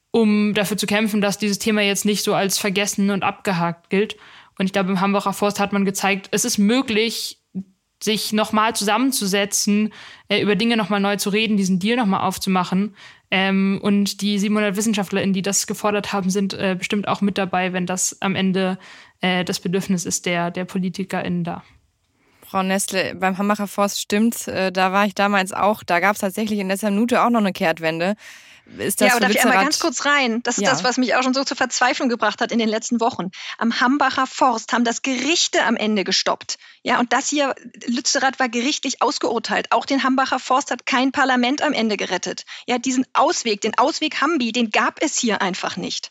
um dafür zu kämpfen, dass dieses Thema jetzt nicht so als vergessen und abgehakt gilt. Und ich glaube, im Hambacher Forst hat man gezeigt, es ist möglich, sich nochmal zusammenzusetzen, äh, über Dinge nochmal neu zu reden, diesen Deal nochmal aufzumachen. Ähm, und die siebenhundert WissenschaftlerInnen, die das gefordert haben, sind äh, bestimmt auch mit dabei, wenn das am Ende äh, das Bedürfnis ist der, der PolitikerInnen da. Frau Nessle, beim Hambacher Forst stimmt, äh, da war ich damals auch. Da gab es tatsächlich in letzter Minute auch noch eine Kehrtwende. Ist das ja, aber darf ich Lützerath? einmal ganz kurz rein? Das ist ja das, was mich auch schon so zur Verzweiflung gebracht hat in den letzten Wochen. Am Hambacher Forst haben das Gerichte am Ende gestoppt. Ja, und das hier, Lützerath war gerichtlich ausgeurteilt. Auch den Hambacher Forst hat kein Parlament am Ende gerettet. Ja, diesen Ausweg, den Ausweg Hambi, den gab es hier einfach nicht.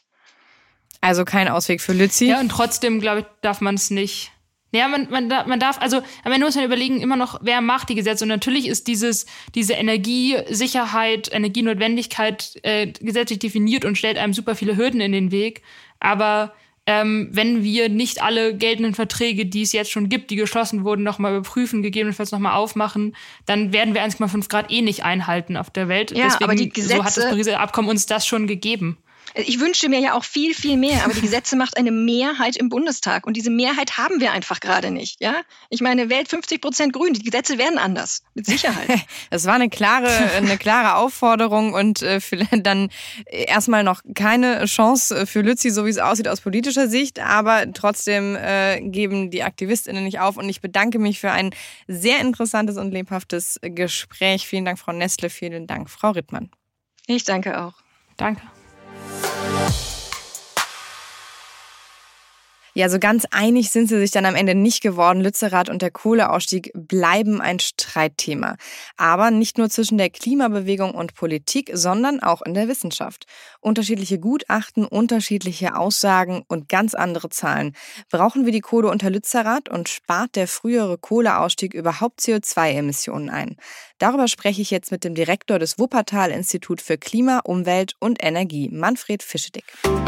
Also kein Ausweg für Lützi? Ja, und trotzdem, glaube ich, darf man es nicht. Ja, man, man, man darf, also am Ende muss man überlegen, immer noch, wer macht die Gesetze. Und natürlich ist dieses, diese Energiesicherheit, Energienotwendigkeit äh, gesetzlich definiert und stellt einem super viele Hürden in den Weg. Aber ähm, wenn wir nicht alle geltenden Verträge, die es jetzt schon gibt, die geschlossen wurden, nochmal überprüfen, gegebenenfalls nochmal aufmachen, dann werden wir eins Komma fünf Grad eh nicht einhalten auf der Welt. Ja, Deswegen, aber die Gesetze, so hat das Pariser Abkommen uns das schon gegeben. Ich wünschte mir ja auch viel, viel mehr, aber die Gesetze macht eine Mehrheit im Bundestag und diese Mehrheit haben wir einfach gerade nicht. Ja, ich meine, wählt fünfzig Prozent Grün, die Gesetze werden anders, mit Sicherheit. Das war eine klare, eine klare Aufforderung und äh, dann erstmal noch keine Chance für Lützi, so wie es aussieht aus politischer Sicht, aber trotzdem äh, geben die AktivistInnen nicht auf und ich bedanke mich für ein sehr interessantes und lebhaftes Gespräch. Vielen Dank, Frau Nessle, vielen Dank, Frau Rittmann. Ich danke auch. Danke. Ja, so ganz einig sind sie sich dann am Ende nicht geworden. Lützerath und der Kohleausstieg bleiben ein Streitthema. Aber nicht nur zwischen der Klimabewegung und Politik, sondern auch in der Wissenschaft. Unterschiedliche Gutachten, unterschiedliche Aussagen und ganz andere Zahlen. Brauchen wir die Kohle unter Lützerath und spart der frühere Kohleausstieg überhaupt C O zwei Emissionen ein? Darüber spreche ich jetzt mit dem Direktor des Wuppertal-Institut für Klima, Umwelt und Energie, Manfred Fischedick.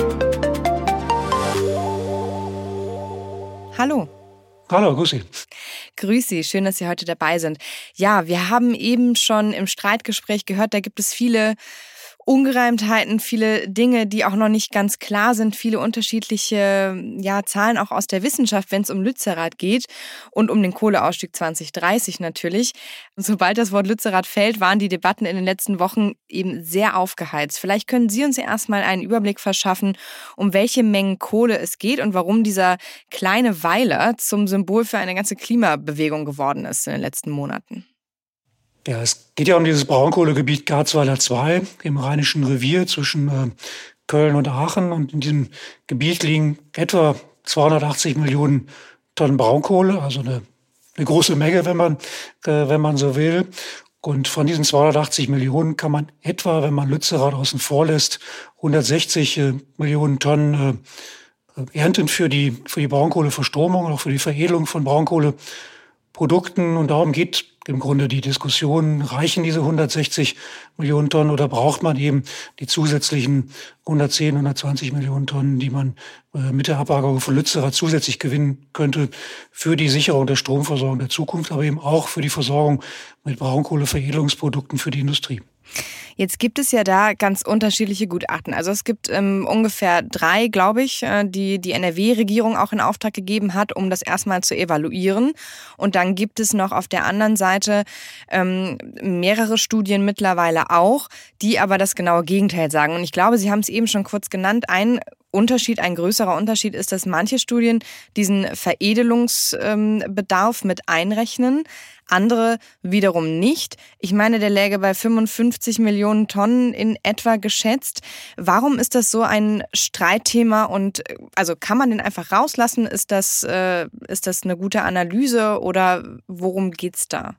Hallo. Hallo, grüß Sie. Grüß Sie, schön, dass Sie heute dabei sind. Ja, wir haben eben schon im Streitgespräch gehört, da gibt es viele Ungereimtheiten, viele Dinge, die auch noch nicht ganz klar sind, viele unterschiedliche ja, Zahlen auch aus der Wissenschaft, wenn es um Lützerath geht und um den Kohleausstieg zwanzig dreißig natürlich. Und sobald das Wort Lützerath fällt, waren die Debatten in den letzten Wochen eben sehr aufgeheizt. Vielleicht können Sie uns ja erstmal einen Überblick verschaffen, um welche Mengen Kohle es geht und warum dieser kleine Weiler zum Symbol für eine ganze Klimabewegung geworden ist in den letzten Monaten. Ja, es geht ja um dieses Braunkohlegebiet Garzweiler zwei im Rheinischen Revier zwischen äh, Köln und Aachen. Und in diesem Gebiet liegen etwa zweihundertachtzig Millionen Tonnen Braunkohle, also eine, eine große Menge, wenn man, äh, wenn man so will. Und von diesen zweihundertachtzig Millionen kann man etwa, wenn man Lützerath außen vor lässt, hundertsechzig äh, Millionen Tonnen äh, ernten für die, für die Braunkohleverstromung, auch für die Veredelung von Braunkohleprodukten. Und darum geht im Grunde die Diskussion, reichen diese hundertsechzig Millionen Tonnen oder braucht man eben die zusätzlichen hundertzehn, hundertzwanzig Millionen Tonnen, die man äh, mit der Ablagerung von Lützerath zusätzlich gewinnen könnte für die Sicherung der Stromversorgung der Zukunft, aber eben auch für die Versorgung mit Braunkohleveredelungsprodukten für die Industrie. Jetzt gibt es ja da ganz unterschiedliche Gutachten. Also es gibt ähm, ungefähr drei, glaube ich, äh, die die N R W-Regierung auch in Auftrag gegeben hat, um das erstmal zu evaluieren. Und dann gibt es noch auf der anderen Seite ähm, mehrere Studien mittlerweile auch, die aber das genaue Gegenteil sagen. Und ich glaube, Sie haben es eben schon kurz genannt, ein Unterschied, ein größerer Unterschied ist, dass manche Studien diesen Veredelungsbedarf mit einrechnen, andere wiederum nicht. Ich meine, der läge bei fünfundfünfzig Millionen Tonnen in etwa geschätzt. Warum ist das so ein Streitthema und also kann man den einfach rauslassen? Ist das, äh, ist das eine gute Analyse oder worum geht's da?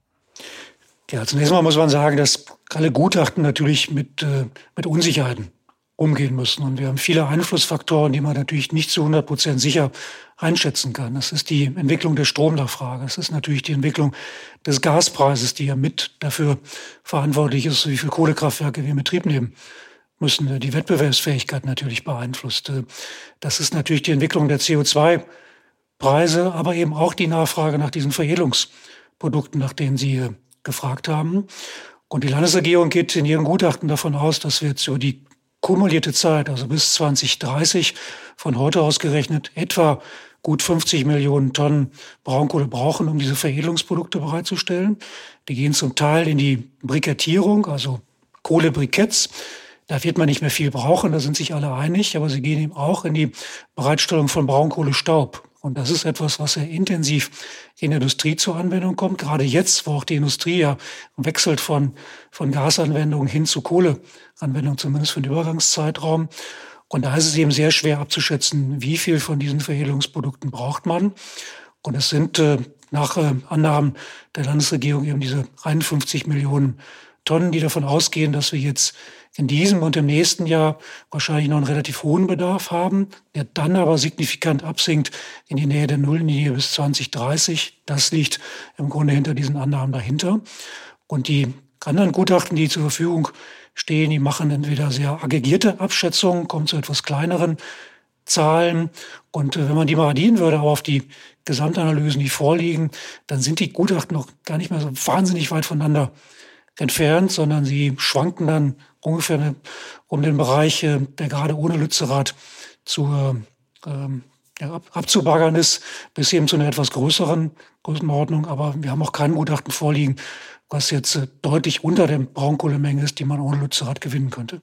Ja, zunächst mal muss man sagen, dass alle Gutachten natürlich mit, äh, mit Unsicherheiten umgehen müssen. Und wir haben viele Einflussfaktoren, die man natürlich nicht zu hundert Prozent sicher einschätzen kann. Das ist die Entwicklung der Stromnachfrage. Das ist natürlich die Entwicklung des Gaspreises, die ja mit dafür verantwortlich ist, wie viele Kohlekraftwerke wir in Betrieb nehmen müssen. Die Wettbewerbsfähigkeit natürlich beeinflusst. Das ist natürlich die Entwicklung der C O zwei Preise, aber eben auch die Nachfrage nach diesen Veredelungsprodukten, nach denen Sie gefragt haben. Und die Landesregierung geht in ihrem Gutachten davon aus, dass wir jetzt über die kumulierte Zeit, also bis zwanzig dreißig, von heute aus gerechnet, etwa gut fünfzig Millionen Tonnen Braunkohle brauchen, um diese Veredelungsprodukte bereitzustellen. Die gehen zum Teil in die Brikettierung, also Kohlebriketts. Da wird man nicht mehr viel brauchen, da sind sich alle einig, aber sie gehen eben auch in die Bereitstellung von Braunkohlestaub. Und das ist etwas, was sehr intensiv in der Industrie zur Anwendung kommt. Gerade jetzt, wo auch die Industrie ja wechselt von, von Gasanwendung hin zu Kohleanwendung, zumindest für den Übergangszeitraum. Und da ist es eben sehr schwer abzuschätzen, wie viel von diesen Veredelungsprodukten braucht man. Und es sind äh, nach äh, Annahmen der Landesregierung eben diese einundfünfzig Millionen Tonnen, die davon ausgehen, dass wir jetzt in diesem und im nächsten Jahr wahrscheinlich noch einen relativ hohen Bedarf haben, der dann aber signifikant absinkt in die Nähe der Nulllinie bis zwanzig dreißig. Das liegt im Grunde hinter diesen Annahmen dahinter. Und die anderen Gutachten, die zur Verfügung stehen, die machen entweder sehr aggregierte Abschätzungen, kommen zu etwas kleineren Zahlen. Und wenn man die mal addieren würde, aber auf die Gesamtanalysen, die vorliegen, dann sind die Gutachten noch gar nicht mehr so wahnsinnig weit voneinander entfernt, sondern sie schwanken dann ungefähr um den Bereich, der gerade ohne Lützerath zu, ähm, ja, ab, abzubaggern ist, bis eben zu einer etwas größeren Größenordnung. Aber wir haben auch kein Gutachten vorliegen, was jetzt äh, deutlich unter der Braunkohlemenge ist, die man ohne Lützerath gewinnen könnte.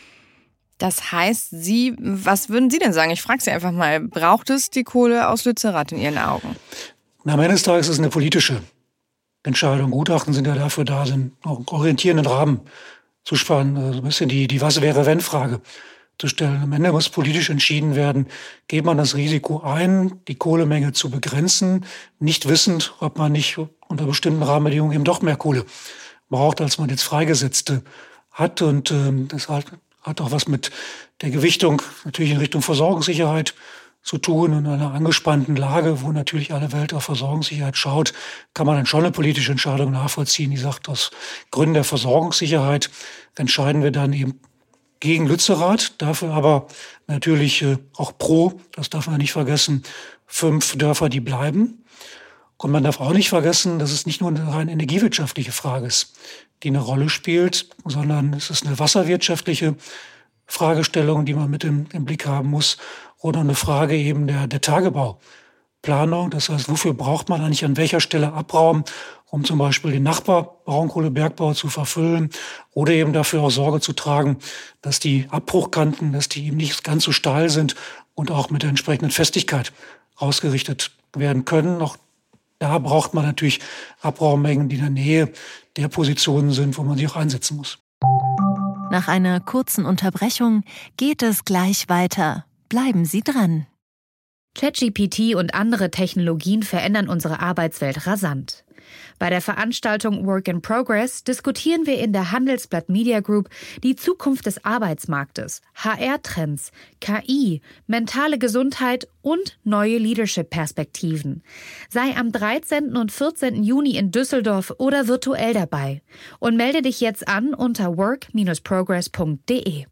Das heißt, Sie, was würden Sie denn sagen? Ich frage Sie einfach mal, braucht es die Kohle aus Lützerath in Ihren Augen? Na, am Ende des Tages ist es eine politische Entscheidung. Gutachten sind ja dafür da, sind auch einen orientierenden Rahmen zu spannen, also ein bisschen die, die Was-wäre-wenn-Frage zu stellen. Am Ende muss politisch entschieden werden, geht man das Risiko ein, die Kohlemenge zu begrenzen, nicht wissend, ob man nicht unter bestimmten Rahmenbedingungen eben doch mehr Kohle braucht, als man jetzt freigesetzte hat. Und ähm, das hat, hat auch was mit der Gewichtung natürlich in Richtung Versorgungssicherheit zu tun. Und in einer angespannten Lage, wo natürlich alle Welt auf Versorgungssicherheit schaut, kann man dann schon eine politische Entscheidung nachvollziehen, die sagt, aus Gründen der Versorgungssicherheit entscheiden wir dann eben gegen Lützerath, dafür aber natürlich äh, auch pro, das darf man nicht vergessen, fünf Dörfer, die bleiben. Und man darf auch nicht vergessen, dass es nicht nur eine rein energiewirtschaftliche Frage ist, die eine Rolle spielt, sondern es ist eine wasserwirtschaftliche Fragestellung, die man mit im, im Blick haben muss, oder eine Frage eben der, der Tagebauplanung. Das heißt, wofür braucht man eigentlich an welcher Stelle Abraum, um zum Beispiel den Nachbar-Braunkohlebergbau zu verfüllen oder eben dafür auch Sorge zu tragen, dass die Abbruchkanten, dass die eben nicht ganz so steil sind und auch mit der entsprechenden Festigkeit ausgerichtet werden können. Auch Da braucht man natürlich Abraummengen, die in der Nähe der Positionen sind, wo man sie auch einsetzen muss. Nach einer kurzen Unterbrechung geht es gleich weiter. Bleiben Sie dran. ChatGPT und andere Technologien verändern unsere Arbeitswelt rasant. Bei der Veranstaltung Work in Progress diskutieren wir in der Handelsblatt Media Group die Zukunft des Arbeitsmarktes, H R-Trends, K I, mentale Gesundheit und neue Leadership-Perspektiven. Sei am dreizehnten und vierzehnten Juni in Düsseldorf oder virtuell dabei und melde dich jetzt an unter work dash progress punkt de.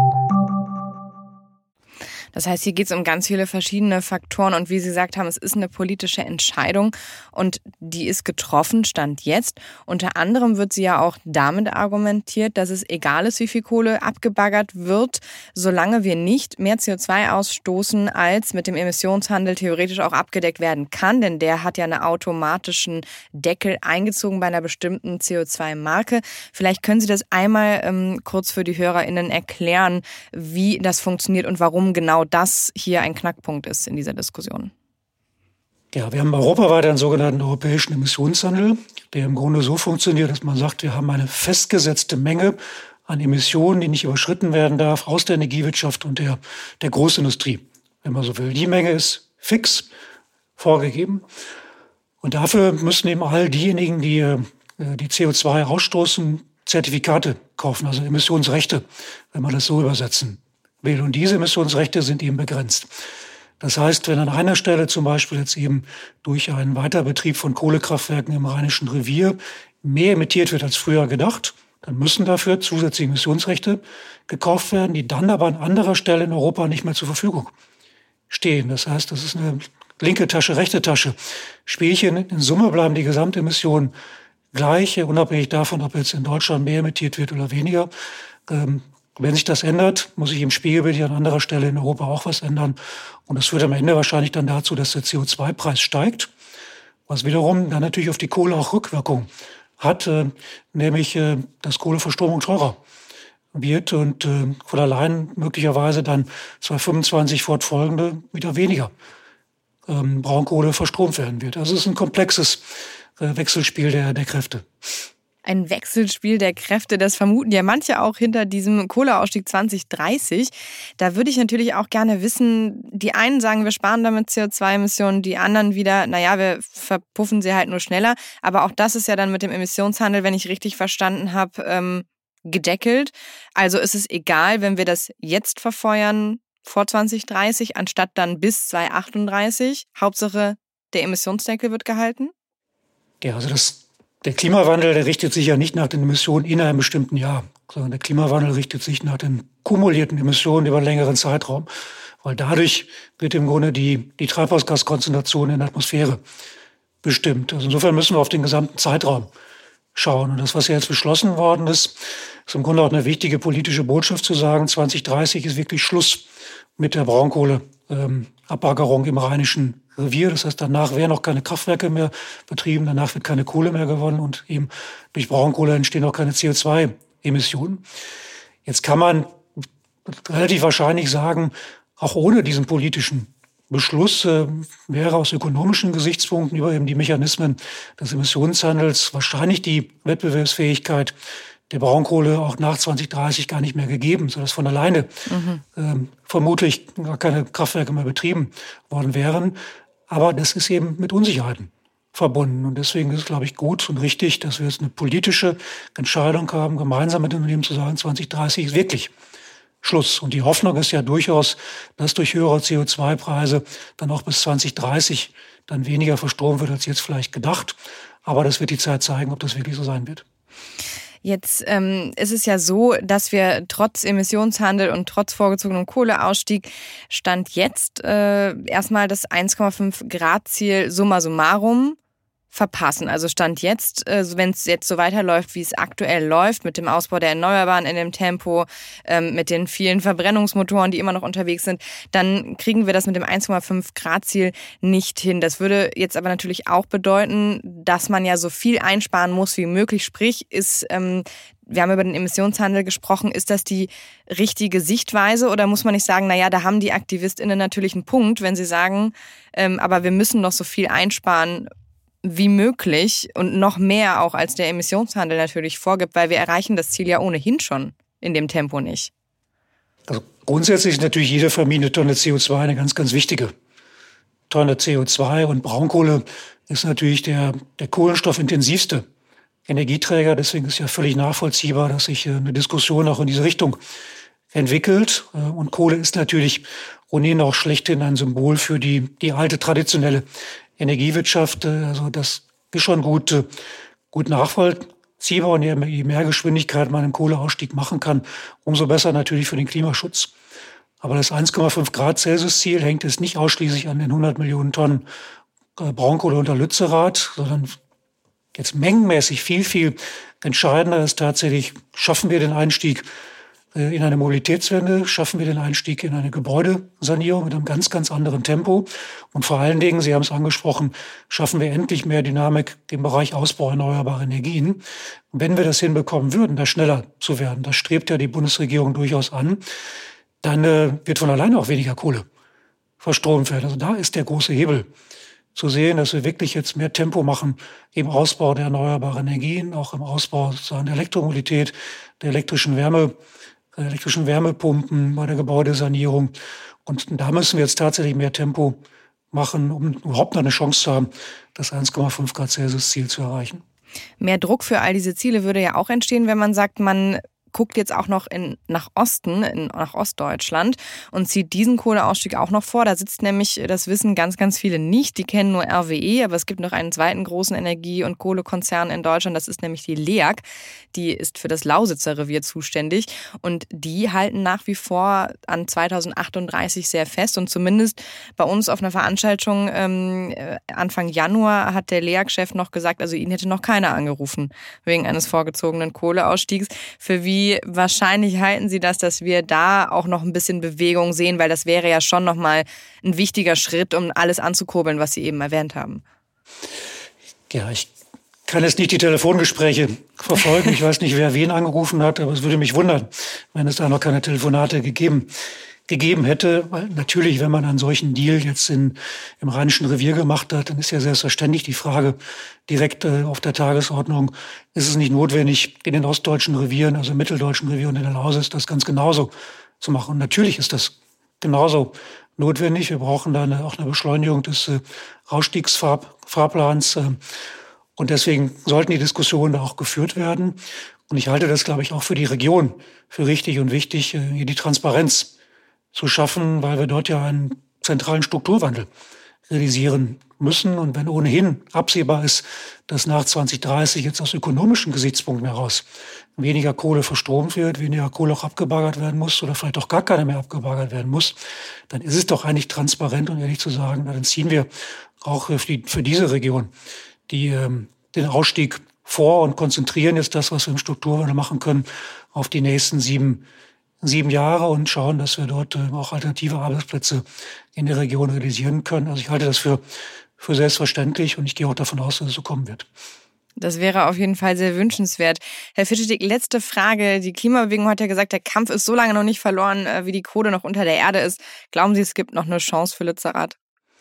Das heißt, hier geht es um ganz viele verschiedene Faktoren und wie Sie gesagt haben, es ist eine politische Entscheidung und die ist getroffen, Stand jetzt. Unter anderem wird sie ja auch damit argumentiert, dass es egal ist, wie viel Kohle abgebaggert wird, solange wir nicht mehr C O zwei ausstoßen, als mit dem Emissionshandel theoretisch auch abgedeckt werden kann, denn der hat ja einen automatischen Deckel eingezogen bei einer bestimmten C O zwei Marke. Vielleicht können Sie das einmal ähm, kurz für die HörerInnen erklären, wie das funktioniert und warum genau das hier ein Knackpunkt ist in dieser Diskussion. Ja, wir haben europaweit einen sogenannten europäischen Emissionshandel, der im Grunde so funktioniert, dass man sagt, wir haben eine festgesetzte Menge an Emissionen, die nicht überschritten werden darf, aus der Energiewirtschaft und der, der Großindustrie, wenn man so will. Die Menge ist fix vorgegeben und dafür müssen eben all diejenigen, die die C O zwei ausstoßen, Zertifikate kaufen, also Emissionsrechte, wenn man das so übersetzen will. Und diese Emissionsrechte sind eben begrenzt. Das heißt, wenn an einer Stelle zum Beispiel jetzt eben durch einen Weiterbetrieb von Kohlekraftwerken im Rheinischen Revier mehr emittiert wird als früher gedacht, dann müssen dafür zusätzliche Emissionsrechte gekauft werden, die dann aber an anderer Stelle in Europa nicht mehr zur Verfügung stehen. Das heißt, das ist eine linke Tasche, rechte Tasche. Spielchen. In Summe bleiben die Gesamtemissionen gleich, unabhängig davon, ob jetzt in Deutschland mehr emittiert wird oder weniger. Ähm, Wenn sich das ändert, muss sich im Spiegelbild hier an anderer Stelle in Europa auch was ändern. Und das führt am Ende wahrscheinlich dann dazu, dass der C O zwei Preis steigt, was wiederum dann natürlich auf die Kohle auch Rückwirkung hat, äh, nämlich äh, dass Kohleverstromung teurer wird und äh, von allein möglicherweise dann zweitausendfünfundzwanzig fortfolgende wieder weniger ähm, Braunkohle verstromt werden wird. Also es ist ein komplexes äh, Wechselspiel der, der Kräfte. Ein Wechselspiel der Kräfte, das vermuten ja manche auch hinter diesem Kohleausstieg zwanzig dreißig. Da würde ich natürlich auch gerne wissen, die einen sagen, wir sparen damit C O zwei Emissionen, die anderen wieder, naja, wir verpuffen sie halt nur schneller. Aber auch das ist ja dann mit dem Emissionshandel, wenn ich richtig verstanden habe, ähm, gedeckelt. Also ist es egal, wenn wir das jetzt verfeuern vor zwanzig dreißig, anstatt dann bis zweitausendachtunddreißig. Hauptsache, der Emissionsdeckel wird gehalten? Ja, also das Der Klimawandel, der richtet sich ja nicht nach den Emissionen in einem bestimmten Jahr, sondern der Klimawandel richtet sich nach den kumulierten Emissionen über einen längeren Zeitraum, weil dadurch wird im Grunde die, die Treibhausgaskonzentration in der Atmosphäre bestimmt. Also insofern müssen wir auf den gesamten Zeitraum schauen. Und das, was ja jetzt beschlossen worden ist, ist im Grunde auch eine wichtige politische Botschaft zu sagen, zwanzig dreißig ist wirklich Schluss mit der Braunkohleabbagerung ähm, im Rheinischen Revier. Das heißt, danach werden auch keine Kraftwerke mehr betrieben, danach wird keine Kohle mehr gewonnen und eben durch Braunkohle entstehen auch keine C O zwei Emissionen. Jetzt kann man relativ wahrscheinlich sagen, auch ohne diesen politischen Beschluss äh, wäre aus ökonomischen Gesichtspunkten über eben die Mechanismen des Emissionshandels wahrscheinlich die Wettbewerbsfähigkeit der Braunkohle auch nach zwanzig dreißig gar nicht mehr gegeben, sodass von alleine mhm. ähm, vermutlich gar keine Kraftwerke mehr betrieben worden wären. Aber das ist eben mit Unsicherheiten verbunden. Und deswegen ist es, glaube ich, gut und richtig, dass wir jetzt eine politische Entscheidung haben, gemeinsam mit den Unternehmen zu sagen, zwanzig dreißig ist wirklich Schluss. Und die Hoffnung ist ja durchaus, dass durch höhere C O zwei Preise dann auch bis zwanzig dreißig dann weniger verstromt wird als jetzt vielleicht gedacht. Aber das wird die Zeit zeigen, ob das wirklich so sein wird. Jetzt ähm, ist es ja so, dass wir trotz Emissionshandel und trotz vorgezogenem Kohleausstieg Stand jetzt äh, erstmal das eins Komma fünf Grad Ziel summa summarum verpassen. Also Stand jetzt, äh, wenn es jetzt so weiterläuft, wie es aktuell läuft, mit dem Ausbau der Erneuerbaren in dem Tempo, ähm, mit den vielen Verbrennungsmotoren, die immer noch unterwegs sind, dann kriegen wir das mit dem eins Komma fünf Grad Ziel nicht hin. Das würde jetzt aber natürlich auch bedeuten, dass man ja so viel einsparen muss wie möglich. Sprich, ist, ähm, wir haben über den Emissionshandel gesprochen, ist das die richtige Sichtweise oder muss man nicht sagen, naja, da haben die AktivistInnen natürlich einen Punkt, wenn sie sagen, ähm, aber wir müssen noch so viel einsparen, wie möglich und noch mehr auch als der Emissionshandel natürlich vorgibt, weil wir erreichen das Ziel ja ohnehin schon in dem Tempo nicht. Also grundsätzlich ist natürlich jede vermiedene Tonne C O zwei eine ganz, ganz wichtige Tonne C O zwei. Und Braunkohle ist natürlich der, der kohlenstoffintensivste Energieträger. Deswegen ist ja völlig nachvollziehbar, dass sich eine Diskussion auch in diese Richtung entwickelt. Und Kohle ist natürlich ohnehin auch schlechthin ein Symbol für die, die alte traditionelle Energiewirtschaft. Also das ist schon gut, gut nachvollziehbar. Und je mehr Geschwindigkeit man im Kohleausstieg machen kann, umso besser natürlich für den Klimaschutz. Aber das eins Komma fünf Grad Celsius Ziel hängt jetzt nicht ausschließlich an den hundert Millionen Tonnen Braunkohle unter Lützerath, sondern jetzt mengenmäßig viel, viel entscheidender ist tatsächlich, schaffen wir den Einstieg in eine Mobilitätswende, schaffen wir den Einstieg in eine Gebäudesanierung mit einem ganz, ganz anderen Tempo. Und vor allen Dingen, Sie haben es angesprochen, schaffen wir endlich mehr Dynamik im Bereich Ausbau erneuerbarer Energien. Und wenn wir das hinbekommen würden, da schneller zu werden, das strebt ja die Bundesregierung durchaus an, dann äh, wird von alleine auch weniger Kohle verstromt werden. Also da ist der große Hebel zu sehen, dass wir wirklich jetzt mehr Tempo machen im Ausbau der erneuerbaren Energien, auch im Ausbau sozusagen der Elektromobilität, der elektrischen Wärme, der elektrischen Wärmepumpen, bei der Gebäudesanierung. Und da müssen wir jetzt tatsächlich mehr Tempo machen, um überhaupt noch eine Chance zu haben, das eins Komma fünf Grad Celsius Ziel zu erreichen. Mehr Druck für all diese Ziele würde ja auch entstehen, wenn man sagt, man guckt jetzt auch noch in, nach Osten, in, nach Ostdeutschland und zieht diesen Kohleausstieg auch noch vor. Da sitzt nämlich, das wissen ganz, ganz viele nicht, die kennen nur R W E, aber es gibt noch einen zweiten großen Energie- und Kohlekonzern in Deutschland, das ist nämlich die L E A G, die ist für das Lausitzer Revier zuständig und die halten nach wie vor an zweitausendachtunddreißig sehr fest und zumindest bei uns auf einer Veranstaltung ähm, Anfang Januar hat der L E A G-Chef noch gesagt, also ihn hätte noch keiner angerufen wegen eines vorgezogenen Kohleausstiegs. Für wie Wie wahrscheinlich halten Sie das, dass wir da auch noch ein bisschen Bewegung sehen? Weil das wäre ja schon nochmal ein wichtiger Schritt, um alles anzukurbeln, was Sie eben erwähnt haben. Ja, ich kann jetzt nicht die Telefongespräche verfolgen. Ich weiß nicht, wer wen angerufen hat, aber es würde mich wundern, wenn es da noch keine Telefonate gegeben gegeben hätte. Weil natürlich, wenn man einen solchen Deal jetzt in, im Rheinischen Revier gemacht hat, dann ist ja selbstverständlich die Frage direkt äh, auf der Tagesordnung, ist es nicht notwendig, in den ostdeutschen Revieren, also im mitteldeutschen Revier und in der Lausitz, das ganz genauso zu machen. Und natürlich ist das genauso notwendig. Wir brauchen da eine, auch eine Beschleunigung des äh, Ausstiegsfahrplans. Äh, und deswegen sollten die Diskussionen da auch geführt werden. Und ich halte das, glaube ich, auch für die Region für richtig und wichtig, äh, hier die Transparenz zu schaffen, weil wir dort ja einen zentralen Strukturwandel realisieren müssen. Und wenn ohnehin absehbar ist, dass nach zwanzig dreißig jetzt aus ökonomischen Gesichtspunkten heraus weniger Kohle verstromt wird, weniger Kohle auch abgebaggert werden muss oder vielleicht auch gar keine mehr abgebaggert werden muss, dann ist es doch eigentlich transparent und ehrlich zu sagen, dann ziehen wir auch für, die, für diese Region die, ähm, den Ausstieg vor und konzentrieren jetzt das, was wir im Strukturwandel machen können, auf die nächsten sieben sieben Jahre und schauen, dass wir dort äh, auch alternative Arbeitsplätze in der Region realisieren können. Also ich halte das für, für selbstverständlich und ich gehe auch davon aus, dass es so kommen wird. Das wäre auf jeden Fall sehr wünschenswert. Herr Fischedick, letzte Frage. Die Klimabewegung hat ja gesagt, der Kampf ist so lange noch nicht verloren, wie die Kohle noch unter der Erde ist. Glauben Sie, es gibt noch eine Chance für Lützerath?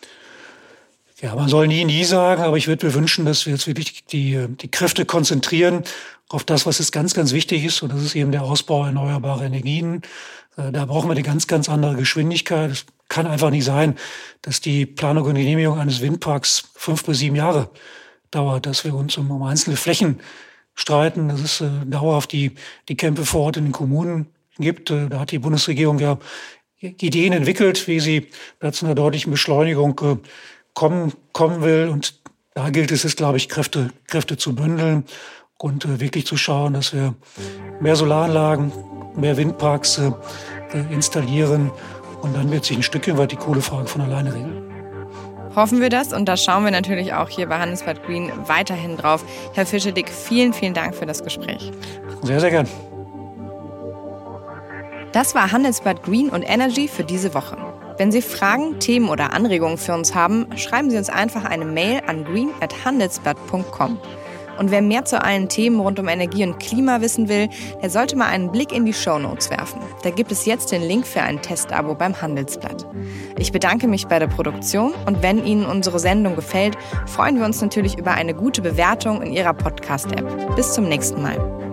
Ja, man soll nie, nie sagen, aber ich würde mir wünschen, dass wir jetzt wirklich die, die Kräfte konzentrieren auf das, was jetzt ganz, ganz wichtig ist. Und das ist eben der Ausbau erneuerbarer Energien. Da brauchen wir eine ganz, ganz andere Geschwindigkeit. Es kann einfach nicht sein, dass die Planung und Genehmigung eines Windparks fünf bis sieben Jahre dauert, dass wir uns um, um einzelne Flächen streiten. Das ist äh, dauerhaft die, die Kämpfe vor Ort in den Kommunen gibt. Äh, da hat die Bundesregierung ja Ideen entwickelt, wie sie zu einer deutlichen Beschleunigung äh, kommen, kommen will. Und da gilt es jetzt, glaube ich, Kräfte, Kräfte zu bündeln und äh, wirklich zu schauen, dass wir mehr Solaranlagen, mehr Windparks äh, installieren. Und dann wird sich ein Stückchen weit die Kohlefrage von alleine regeln. Hoffen wir das und da schauen wir natürlich auch hier bei Handelsblatt Green weiterhin drauf. Herr Fischedick, vielen, vielen Dank für das Gespräch. Sehr, sehr gern. Das war Handelsblatt Green und Energy für diese Woche. Wenn Sie Fragen, Themen oder Anregungen für uns haben, schreiben Sie uns einfach eine Mail an green at handelsblatt punkt com. Und wer mehr zu allen Themen rund um Energie und Klima wissen will, der sollte mal einen Blick in die Shownotes werfen. Da gibt es jetzt den Link für ein Testabo beim Handelsblatt. Ich bedanke mich bei der Produktion und wenn Ihnen unsere Sendung gefällt, freuen wir uns natürlich über eine gute Bewertung in Ihrer Podcast-App. Bis zum nächsten Mal.